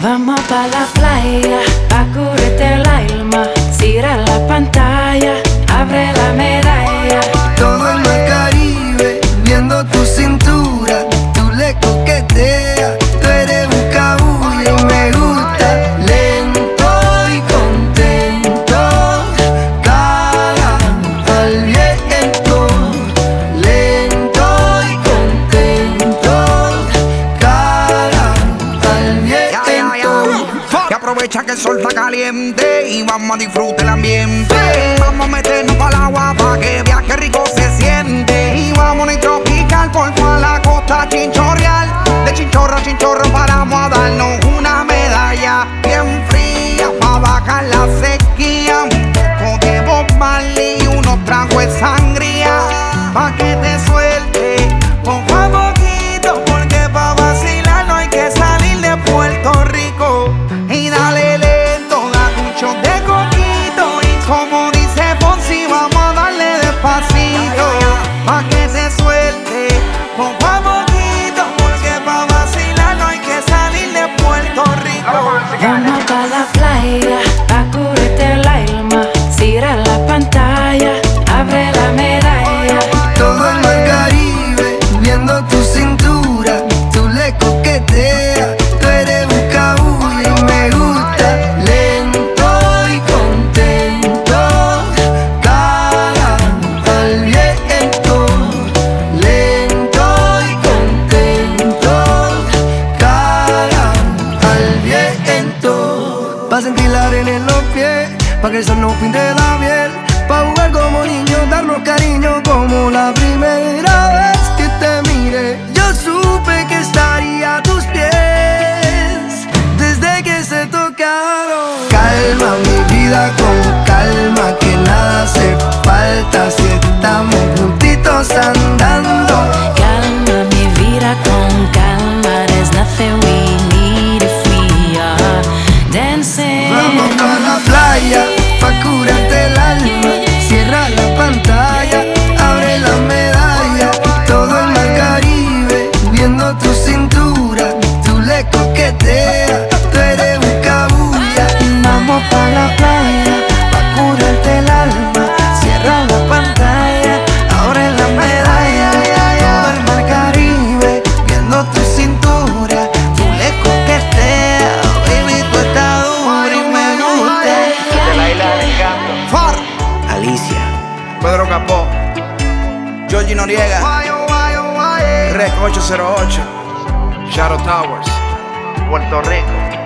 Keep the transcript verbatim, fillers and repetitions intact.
Vamos pa' la playa, pa' cubrirte el alma. Cierra la pantalla, abre la medalla. Todo el mar Caribe, viendo tu cintura. Tú le coqueteas, tú eres un cabullo y me gusta. Lento y contento, cara al viento. Lento y contento, cara al viento. Y aprovecha que el sol está caliente y vamos a disfrutar el ambiente. Vamos a meternos para el agua pa' que veas que rico se siente. Y vamos a tropical por toda la costa chinchorreal. De chinchorro a chinchorro paramos a darnos una medalla bien fría pa' bajar la sequía. Un poco de Bob Marley y unos tragos de sangría pa' que te suelte poco a poquito, porque pa' vacilar no hay que salir de Puerto Rico. Y dale lento, date un shot de coquito. Y como dice Fonsi, vamos a darle despacito pa' que se suelte poco a poquito, porque pa' vacilar no hay que salir de Puerto Rico. Vamos pa' la playa, pa' cubrirte el alma. Cierra la pantalla, abre la medalla. Todo el mar Caribe, viendo tu cintura. Tú le coqueteas, tú eres un cabullo y me gusta. Lento y contento, cara al viento. Lento y contento, cara al viento. Pa' sentir la arena en los pies, pa' que el sol nos pinte la piel. Pa' jugar como niños, darnos cariño como la primera vez que te miré. Yo supe que estaría a tus pies desde que se tocaron. Calma mi vida con calma, que nada hace falta si estamos juntitos andando. Calma mi vida con calma. There's nothing we need if we are dancing. Vamos pa' la playa, pa' curarte el alma. Cierra la pantalla, abre la medalla. Todo el mar Caribe, viendo tu cintura. Tú le coqueteas, tú eres un cabulla. Vamos pa' la playa, pa' curarte el alma. Cierra la pantalla, abre la medalla. Todo el mar Caribe, viendo tu cintura. Tú le coqueteas, baby, tú estás dura y me gusta. De la isla del encanto, Far, Alicia, Pedro Capó, Georgie Noriega, Rec ocho cero ocho, Shadow Towers, Puerto Rico.